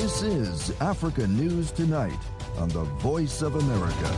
This is Africa News Tonight on the Voice of America.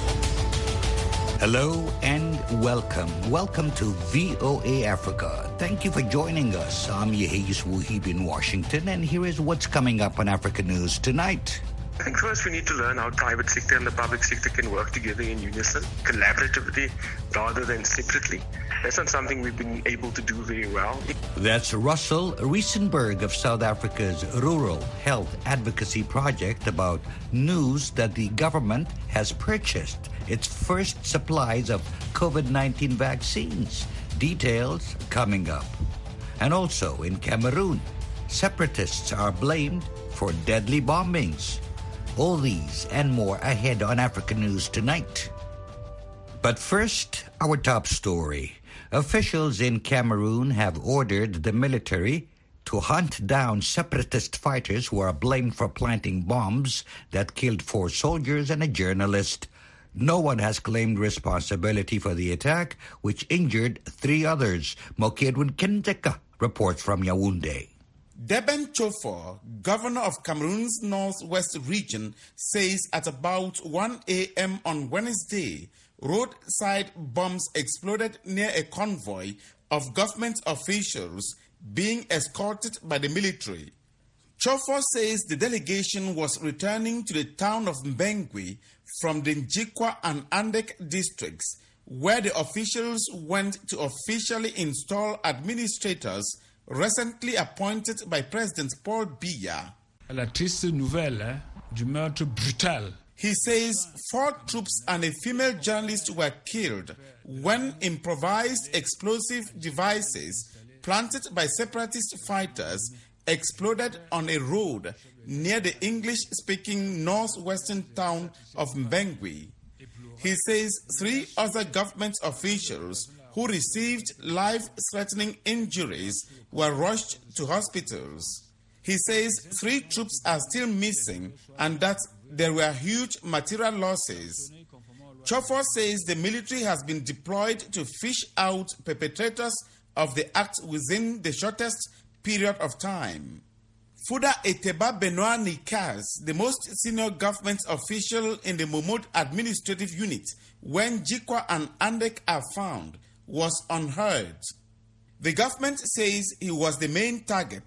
Hello and welcome. Welcome to VOA Africa. Thank you for joining us. I'm Yehis Wuhib in Washington, and here is what's coming up on Africa News Tonight. I think first we need to learn how private sector and the public sector can work together in unison, collaboratively, rather than separately. That's not something we've been able to do very well. That's Russell Riesenberg of South Africa's Rural Health Advocacy Project about news that the government has purchased its first supplies of COVID-19 vaccines. Details coming up. And also in Cameroon, separatists are blamed for deadly bombings. All these and more ahead on Africa News Tonight. But first, our top story. Officials in Cameroon have ordered the military to hunt down separatist fighters who are blamed for planting bombs that killed 4 soldiers and a journalist. No one has claimed responsibility for the attack, which injured 3 others. Mokedwin Kenteka reports from Yaoundé. Deben Chofor, governor of Cameroon's northwest region, says at about 1 a.m. on Wednesday, roadside bombs exploded near a convoy of government officials being escorted by the military. Chofor says the delegation was returning to the town of Mbengui from the Njikwa and Andek districts, where the officials went to officially install administrators recently appointed by President Paul Biya. La triste nouvelle du meurtre brutal. He says 4 troops and a female journalist were killed when improvised explosive devices planted by separatist fighters exploded on a road near the English-speaking northwestern town of Mbengui. He says 3 other government officials who received life-threatening injuries were rushed to hospitals. He says 3 troops are still missing and that there were huge material losses. Chofor says the military has been deployed to fish out perpetrators of the act within the shortest period of time. Fuda Eteba Benoit Nikas, the most senior government official in the Mumud administrative unit, when Jikwa and Andek are found, was unheard. The government says he was the main target.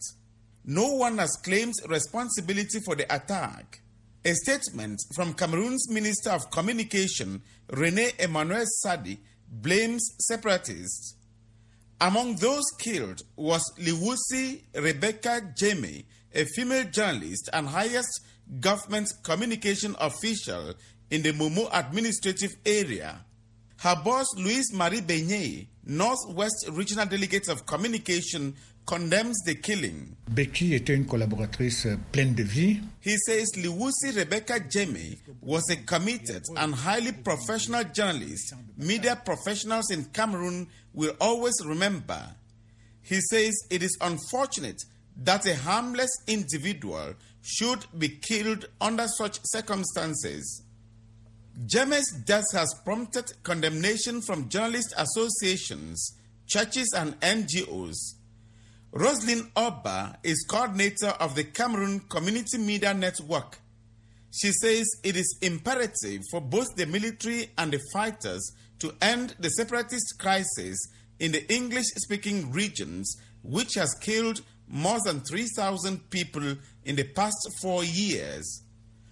No one has claimed responsibility for the attack. A statement from Cameroon's Minister of Communication, René Emmanuel Sadi, blames separatists. Among those killed was Liwusi Rebecca Jeme, a female journalist and highest government communication official in the Mumu administrative area. Her boss, Louise-Marie Beignet, Northwest Regional Delegate of Communication, condemns the killing. Becky était une collaboratrice pleine de vie. He says Liwusi Rebecca Jeme was a committed and highly professional journalist media professionals in Cameroon will always remember. He says it is unfortunate that a harmless individual should be killed under such circumstances. Jeme's death has prompted condemnation from journalist associations, churches, and NGOs. Roslyn Oba is coordinator of the Cameroon Community Media Network. She says it is imperative for both the military and the fighters to end the separatist crisis in the English-speaking regions, which has killed more than 3,000 people in the past 4 years.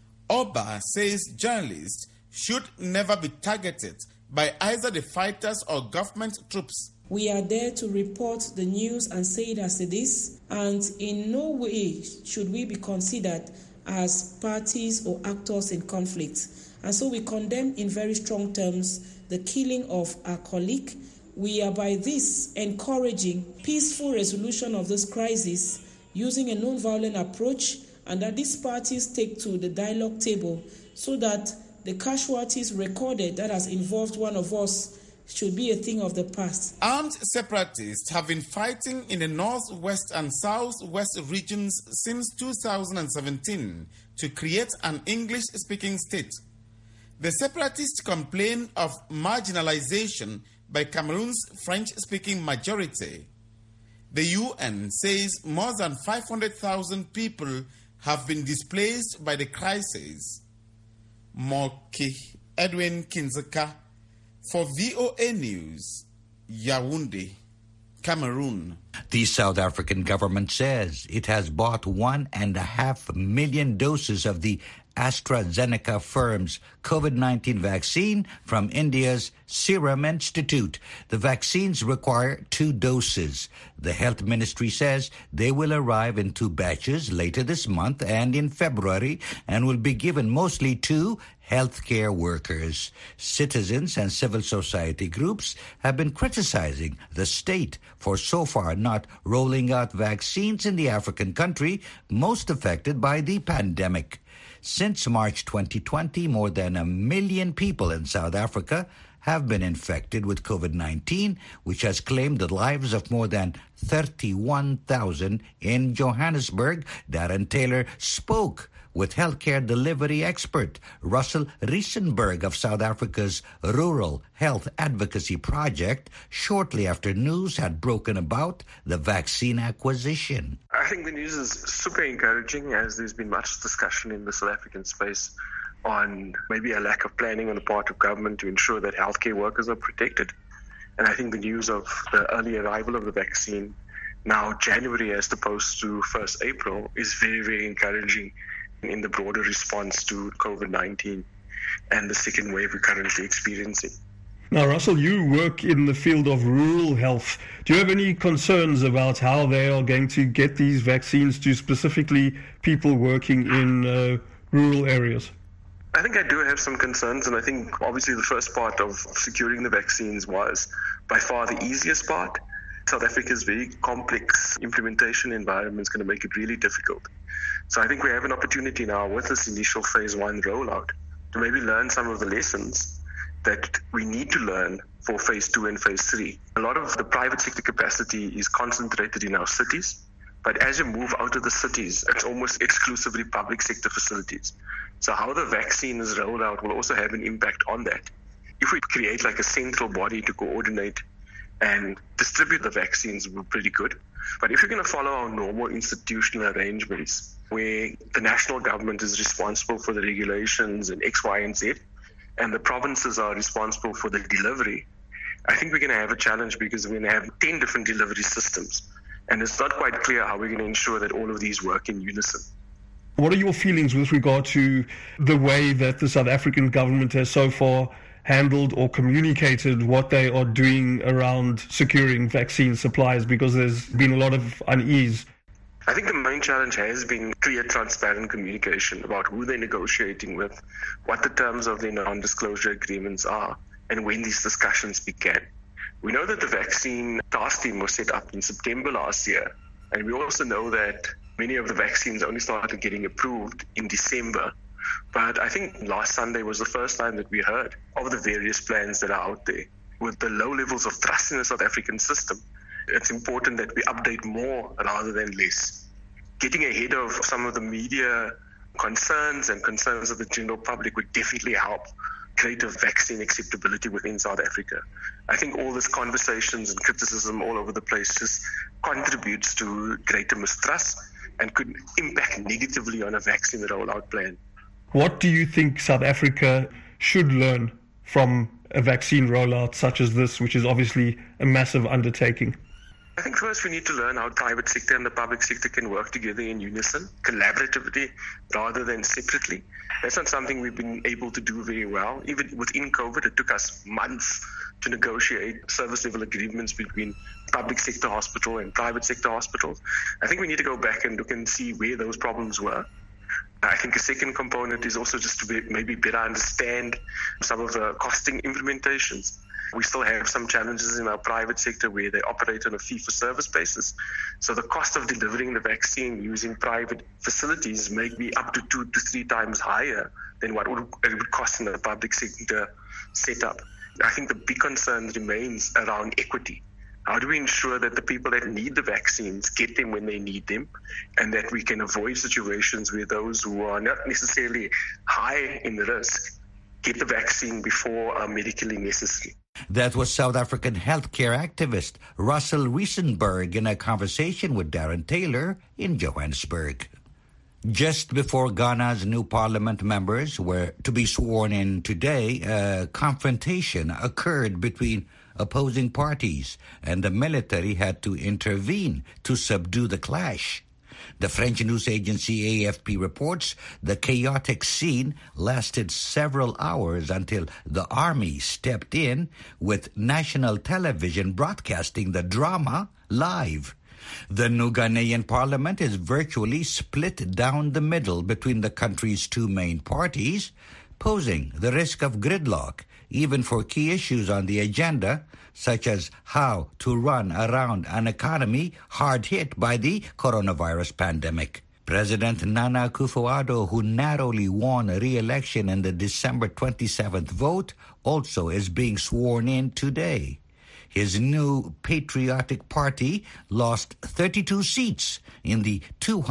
Oba says journalists should never be targeted by either the fighters or government troops. We are there to report the news and say it as it is, and in no way should we be considered as parties or actors in conflict. And so we condemn in very strong terms the killing of our colleague. We are by this encouraging peaceful resolution of this crisis using a non-violent approach, and that these parties take to the dialogue table so that the casualties recorded that has involved one of us should be a thing of the past. Armed separatists have been fighting in the northwest and southwest regions since 2017 to create an English-speaking state. The separatists complain of marginalization by Cameroon's French-speaking majority. The UN says more than 500,000 people have been displaced by the crisis. Moki Edwin Kinzeka for VOA News, Yaoundé, Cameroon. The South African government says it has bought 1.5 million doses of the AstraZeneca firm's COVID-19 vaccine from India's Serum Institute. The vaccines require 2 doses. The health ministry says they will arrive in 2 batches later this month and in February and will be given mostly to healthcare workers. Citizens and civil society groups have been criticizing the state for so far not rolling out vaccines in the African country most affected by the pandemic. Since March 2020, more than 1 million people in South Africa have been infected with COVID-19, which has claimed the lives of more than 31,000 in Johannesburg. Darren Taylor spoke with healthcare delivery expert Russell Riesenberg of South Africa's Rural Health Advocacy Project shortly after news had broken about the vaccine acquisition. I think the news is super encouraging, as there's been much discussion in the South African space on maybe a lack of planning on the part of government to ensure that healthcare workers are protected. And I think the news of the early arrival of the vaccine, now January as opposed to 1st April, is very, very encouraging in the broader response to COVID-19 and the second wave we're currently experiencing. Now, Russell, you work in the field of rural health. Do you have any concerns about how they are going to get these vaccines to specifically people working in rural areas? I think I do have some concerns, and I think obviously the first part of securing the vaccines was by far the easiest part. South Africa's very complex implementation environment is going to make it really difficult. So I think we have an opportunity now with this initial phase 1 rollout to maybe learn some of the lessons that we need to learn for phase 2 and phase 3. A lot of the private sector capacity is concentrated in our cities, but as you move out of the cities, it's almost exclusively public sector facilities. So how the vaccine is rolled out will also have an impact on that. If we create like a central body to coordinate and distribute the vaccines, will be pretty good. But if you're going to follow our normal institutional arrangements, where the national government is responsible for the regulations and X, Y, and Z, and the provinces are responsible for the delivery, I think we're going to have a challenge because we're going to have 10 different delivery systems. And it's not quite clear how we're going to ensure that all of these work in unison. What are your feelings with regard to the way that the South African government has so far handled or communicated what they are doing around securing vaccine supplies, because there's been a lot of unease? I think the main challenge has been clear, transparent communication about who they're negotiating with, what the terms of their non-disclosure agreements are, and when these discussions began. We know that the vaccine task team was set up in September last year, and we also know that many of the vaccines only started getting approved in December. But I think last Sunday was the first time that we heard of the various plans that are out there. With the low levels of trust in the South African system, it's important that we update more rather than less. Getting ahead of some of the media concerns and concerns of the general public would definitely help create a vaccine acceptability within South Africa. I think all this conversations and criticism all over the place just contributes to greater mistrust and could impact negatively on a vaccine rollout plan. What do you think South Africa should learn from a vaccine rollout such as this, which is obviously a massive undertaking? I think first we need to learn how the private sector and the public sector can work together in unison, collaboratively, rather than separately. That's not something we've been able to do very well. Even within COVID, it took us months to negotiate service level agreements between public sector hospital and private sector hospitals. I think we need to go back and look and see where those problems were. I think a second component is also just to maybe better understand some of the costing implementations. We still have some challenges in our private sector where they operate on a fee-for-service basis. So the cost of delivering the vaccine using private facilities may be up to 2 to 3 times higher than what it would cost in the public sector setup. I think the big concern remains around equity. How do we ensure that the people that need the vaccines get them when they need them, and that we can avoid situations where those who are not necessarily high in risk get the vaccine before medically necessary? That was South African healthcare activist Russell Riesenberg in a conversation with Darren Taylor in Johannesburg. Just before Ghana's new parliament members were to be sworn in today, a confrontation occurred between opposing parties, and the military had to intervene to subdue the clash. The French news agency AFP reports the chaotic scene lasted several hours until the army stepped in, with national television broadcasting the drama live. The new Ghanaian parliament is virtually split down the middle between the country's two main parties, posing the risk of gridlock, even for key issues on the agenda, such as how to run around an economy hard hit by the coronavirus pandemic. President Nana Akufo-Addo, who narrowly won re-election in the December 27th vote, also is being sworn in today. His new Patriotic Party lost 32 seats in the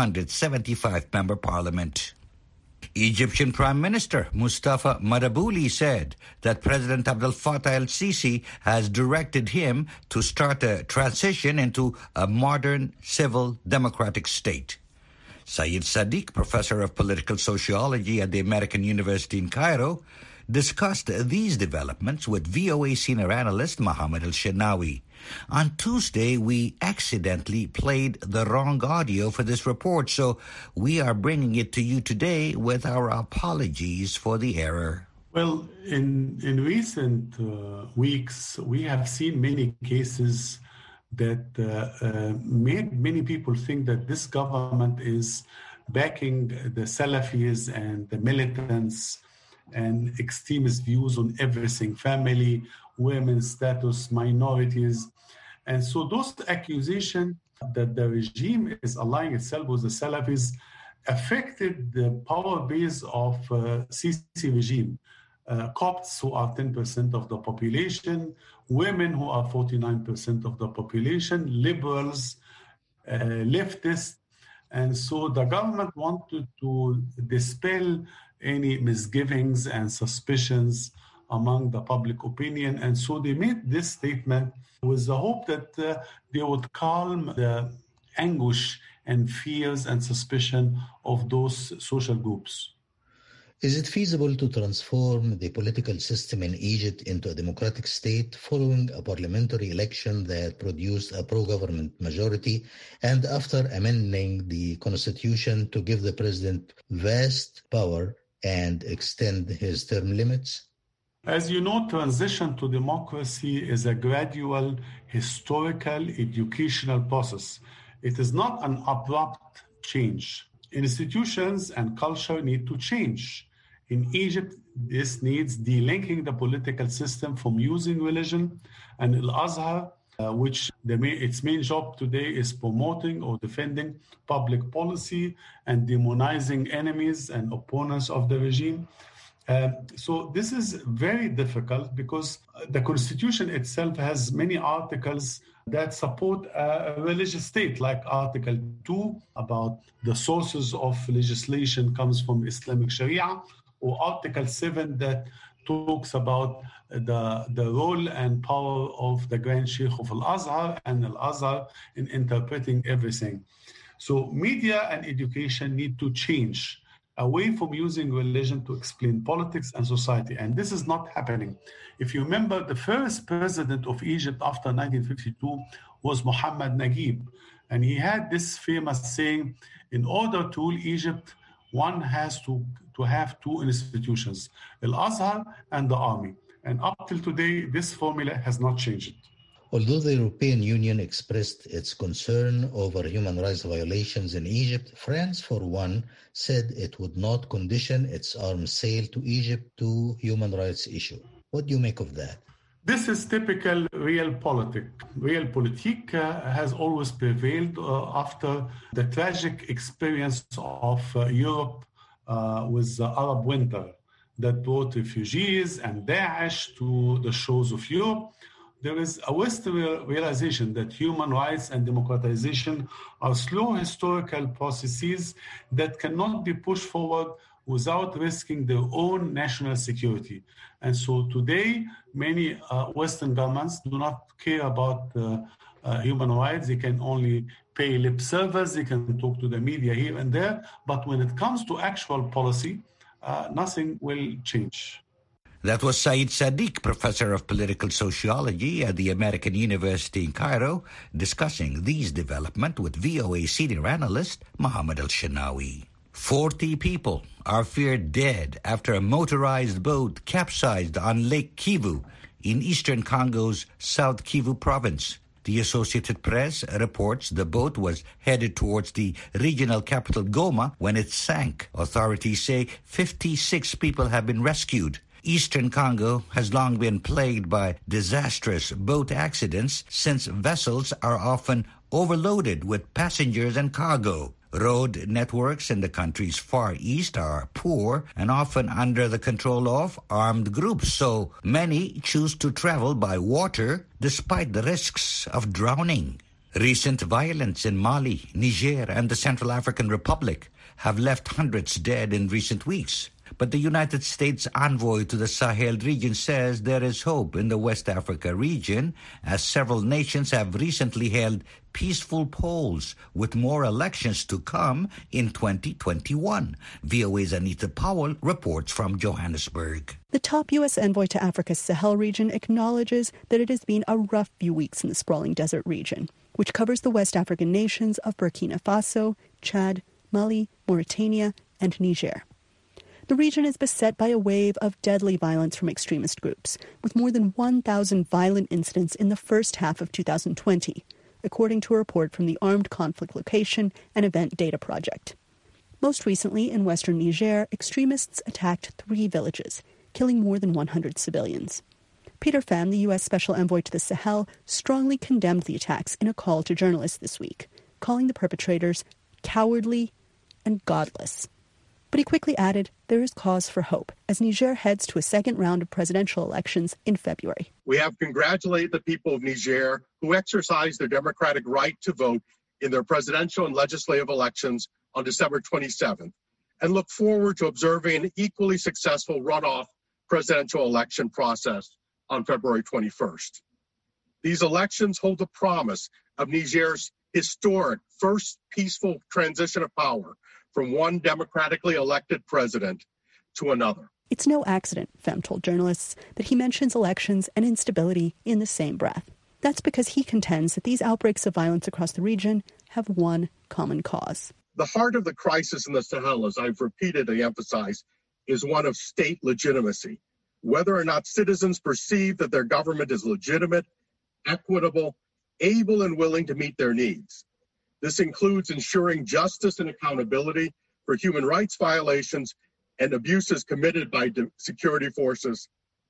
275-member parliament. Egyptian Prime Minister Mustafa Madabuli said that President Abdel Fattah el-Sisi has directed him to start a transition into a modern, civil, democratic state. Saeed Sadiq, professor of political sociology at the American University in Cairo, discussed these developments with VOA senior analyst Mohammed El-Shenawi. On Tuesday, we accidentally played the wrong audio for this report, so we are bringing it to you today with our apologies for the error. Well, in recent weeks, we have seen many cases that made many people think that this government is backing the Salafis and the militants and extremist views on everything, family, women's status, minorities. And so those accusations that the regime is aligning itself with the Salafis affected the power base of Sisi regime. Copts, who are 10% of the population, women, who are 49% of the population, liberals, leftists. And so the government wanted to dispel any misgivings and suspicions among the public opinion. And so they made this statement with the hope that they would calm the anguish and fears and suspicion of those social groups. Is it feasible to transform the political system in Egypt into a democratic state following a parliamentary election that produced a pro-government majority and after amending the constitution to give the president vast power and extend his term limits? As you know, transition to democracy is a gradual, historical, educational process. It is not an abrupt change. Institutions and culture need to change. In Egypt, this needs delinking the political system from using religion, and Al-Azhar, which its main job today is promoting or defending public policy and demonizing enemies and opponents of the regime. So this is very difficult because the constitution itself has many articles that support a religious state, like Article 2 about the sources of legislation comes from Islamic Sharia, or Article 7 that talks about the role and power of the Grand Sheikh of Al-Azhar and Al-Azhar in interpreting everything. So media and education need to change away from using religion to explain politics and society. And this is not happening. If you remember, the first president of Egypt after 1952 was Muhammad Naguib. And he had this famous saying, in order to rule Egypt, one has to have two institutions, Al-Azhar and the army. And up till today, this formula has not changed. Although the European Union expressed its concern over human rights violations in Egypt, France, for one, said it would not condition its arms sale to Egypt to human rights issue. What do you make of that? This is typical realpolitik. Realpolitik has always prevailed after the tragic experience of Europe with the Arab winter that brought refugees and Daesh to the shores of Europe. There is a Western realization that human rights and democratization are slow historical processes that cannot be pushed forward without risking their own national security. And so today, many Western governments do not care about human rights. They can only pay lip service. They can talk to the media here and there. But when it comes to actual policy, nothing will change. That was Saeed Sadiq, professor of political sociology at the American University in Cairo, discussing these developments with VOA senior analyst Mohammed Al-Shinawi. 40 people are feared dead after a motorized boat capsized on Lake Kivu in eastern Congo's South Kivu province. The Associated Press reports the boat was headed towards the regional capital Goma when it sank. Authorities say 56 people have been rescued. Eastern Congo has long been plagued by disastrous boat accidents since vessels are often overloaded with passengers and cargo. Road networks in the country's far east are poor and often under the control of armed groups, so many choose to travel by water despite the risks of drowning. Recent violence in Mali, Niger, and the Central African Republic have left hundreds dead in recent weeks. But the United States envoy to the Sahel region says there is hope in the West Africa region, as several nations have recently held peaceful polls with more elections to come in 2021. VOA's Anita Powell reports from Johannesburg. The top U.S. envoy to Africa's Sahel region acknowledges that it has been a rough few weeks in the sprawling desert region, which covers the West African nations of Burkina Faso, Chad, Mali, Mauritania, and Niger. The region is beset by a wave of deadly violence from extremist groups, with more than 1,000 violent incidents in the first half of 2020, according to a report from the Armed Conflict Location and Event Data Project. Most recently, in western Niger, extremists attacked 3 villages, killing more than 100 civilians. Peter Pham, the U.S. Special Envoy to the Sahel, strongly condemned the attacks in a call to journalists this week, calling the perpetrators cowardly and godless. But he quickly added there is cause for hope as Niger heads to a second round of presidential elections in February. We have congratulated the people of Niger who exercised their democratic right to vote in their presidential and legislative elections on December 27th and look forward to observing an equally successful runoff presidential election process on February 21st. These elections hold the promise of Niger's historic first peaceful transition of power from one democratically elected president to another. It's no accident, Pham told journalists, that he mentions elections and instability in the same breath. That's because he contends that these outbreaks of violence across the region have one common cause. The heart of the crisis in the Sahel, as I've repeatedly emphasized, is one of state legitimacy. Whether or not citizens perceive that their government is legitimate, equitable, able and willing to meet their needs. This includes ensuring justice and accountability for human rights violations and abuses committed by security forces.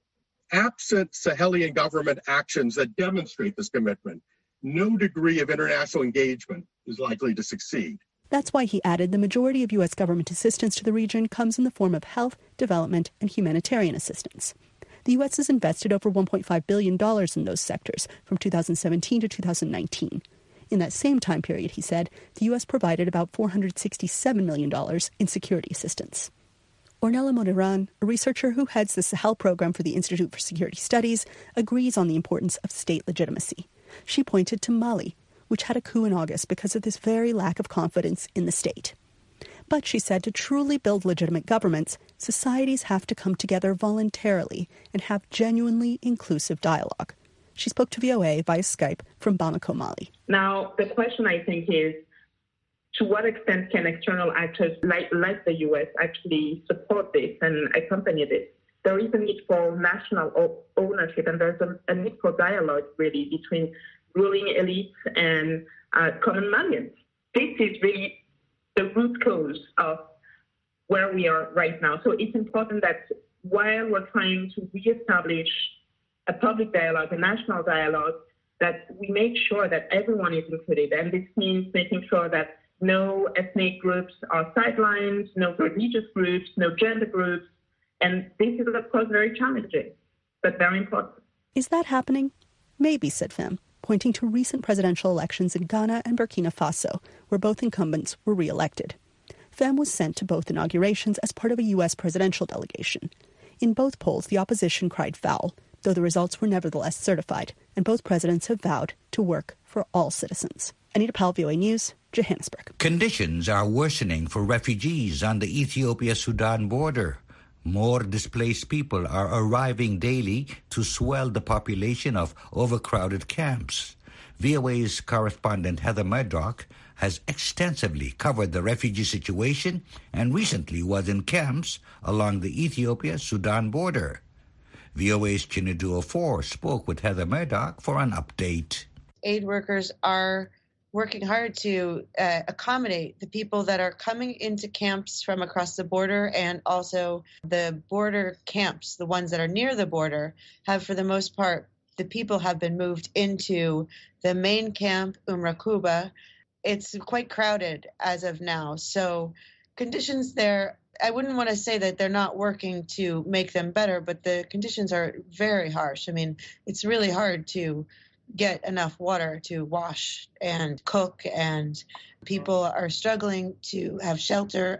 Absent Sahelian government actions that demonstrate this commitment, no degree of international engagement is likely to succeed. That's why he added the majority of U.S. government assistance to the region comes in the form of health, development, and humanitarian assistance. The U.S. has invested over $1.5 billion in those sectors from 2017 to 2019. In that same time period, he said, the U.S. provided about $467 million in security assistance. Ornella Modiran, a researcher who heads the Sahel program for the Institute for Security Studies, agrees on the importance of state legitimacy. She pointed to Mali, which had a coup in August because of this very lack of confidence in the state. But she said to truly build legitimate governments, societies have to come together voluntarily and have genuinely inclusive dialogue. She spoke to VOA via Skype from Bamako, Mali. Now, the question, I think, is to what extent can external actors like the U.S. actually support this and accompany this? There is a need for national ownership, and there's a need for dialogue, really, between ruling elites and common Malians. This is really the root cause of where we are right now. So it's important that while we're trying to reestablish a public dialogue, a national dialogue, that we make sure that everyone is included. And this means making sure that no ethnic groups are sidelined, no religious groups, no gender groups. And this is, of course, very challenging, but very important. Is that happening? Maybe, said Pham, pointing to recent presidential elections in Ghana and Burkina Faso, where both incumbents were re-elected. Pham was sent to both inaugurations as part of a U.S. presidential delegation. In both polls, the opposition cried foul, though the results were nevertheless certified, and both presidents have vowed to work for all citizens. Anita Powell, VOA News, Johannesburg. Conditions are worsening for refugees on the Ethiopia-Sudan border. More displaced people are arriving daily to swell the population of overcrowded camps. VOA's correspondent Heather Murdoch has extensively covered the refugee situation and recently was in camps along the Ethiopia-Sudan border. VOA's Chinedu Ofor spoke with Heather Murdoch for an update. Aid workers are working hard to accommodate the people that are coming into camps from across the border, and also the border camps, the ones that are near the border, have for the most part, the people have been moved into the main camp, Umrakuba. It's quite crowded as of now. So conditions there, I wouldn't want to say that they're not working to make them better, but the conditions are very harsh. I mean, it's really hard to get enough water to wash and cook, and people are struggling to have shelter.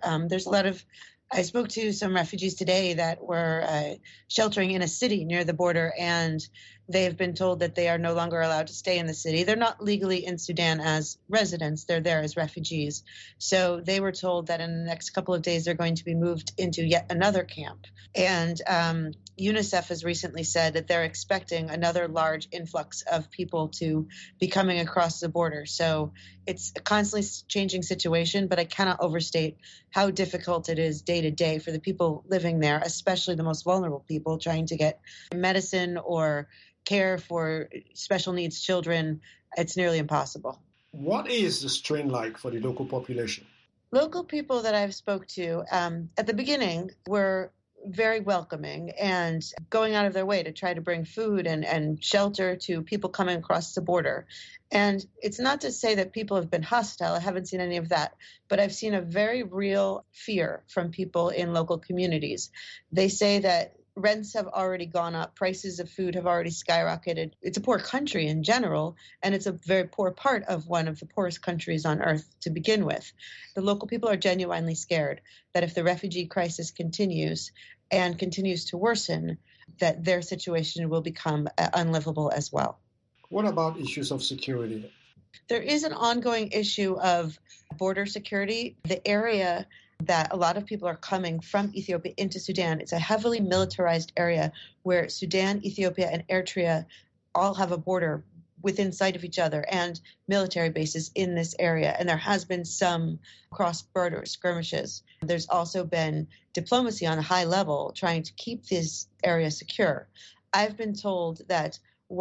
I spoke to some refugees today that were sheltering in a city near the border, and they have been told that they are no longer allowed to stay in the city. They're not legally in Sudan as residents. They're there as refugees. So they were told that in the next couple of days, they're going to be moved into yet another camp. And UNICEF has recently said that they're expecting another large influx of people to be coming across the border. So it's a constantly changing situation, but I cannot overstate how difficult it is day to day for the people living there, especially the most vulnerable people trying to get medicine or care for special needs children. It's nearly impossible. What is the strain like for the local population? Local people that I've spoke to at the beginning were very welcoming and going out of their way to try to bring food and shelter to people coming across the border. And it's not to say that people have been hostile. I haven't seen any of that. But I've seen a very real fear from people in local communities. They say that rents have already gone up. Prices of food have already skyrocketed. It's a poor country in general, and it's a very poor part of one of the poorest countries on earth to begin with. The local people are genuinely scared that if the refugee crisis continues and continues to worsen, that their situation will become unlivable as well. What about issues of security? There is an ongoing issue of border security. The area that a lot of people are coming from Ethiopia into Sudan, it's a heavily militarized area where Sudan, Ethiopia, and Eritrea all have a border within sight of each other and military bases in this area. And there has been some cross-border skirmishes. There's also been diplomacy on a high level trying to keep this area secure. I've been told that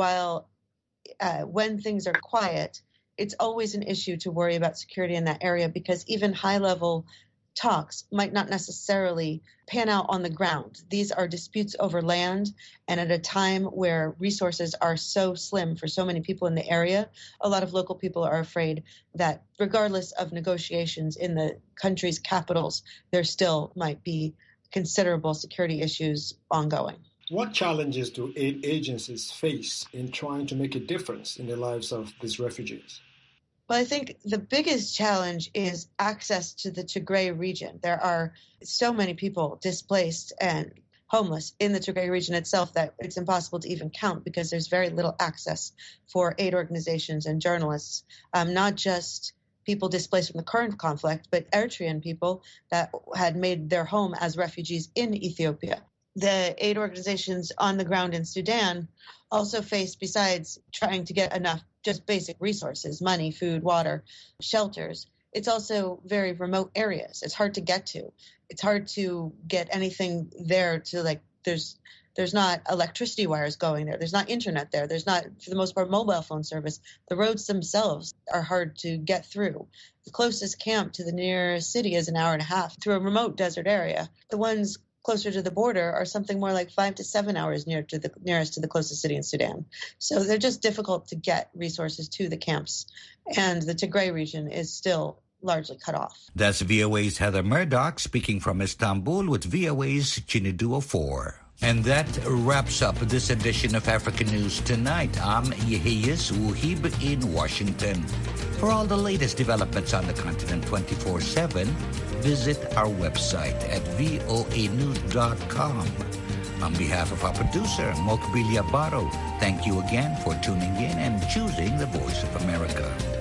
when things are quiet, it's always an issue to worry about security in that area, because even high-level talks might not necessarily pan out on the ground. These are disputes over land, and at a time where resources are so slim for so many people in the area, a lot of local people are afraid that regardless of negotiations in the country's capitals, there still might be considerable security issues ongoing. What challenges do aid agencies face in trying to make a difference in the lives of these refugees? Well, I think the biggest challenge is access to the Tigray region. There are so many people displaced and homeless in the Tigray region itself that it's impossible to even count, because there's very little access for aid organizations and journalists, not just people displaced from the current conflict, but Eritrean people that had made their home as refugees in Ethiopia. The aid organizations on the ground in Sudan also face, besides trying to get enough just basic resources, money, food, water, shelters, it's also very remote areas. It's hard to get to. It's hard to get anything there to, there's not electricity wires going there. There's not internet there. There's not, for the most part, mobile phone service. The roads themselves are hard to get through. The closest camp to the nearest city is an hour and a half through a remote desert area. The ones closer to the border are something more like 5 to 7 hours nearest to the closest city in Sudan. So they're just difficult to get resources to the camps. And the Tigray region is still largely cut off. That's VOA's Heather Murdoch speaking from Istanbul with VOA's Chinedu Ofor. And that wraps up this edition of African News Tonight. I'm Yehiyas Wuhib in Washington. For all the latest developments on the continent 24/7, visit our website at voanews.com. On behalf of our producer, Mokbilia Baro, thank you again for tuning in and choosing the Voice of America.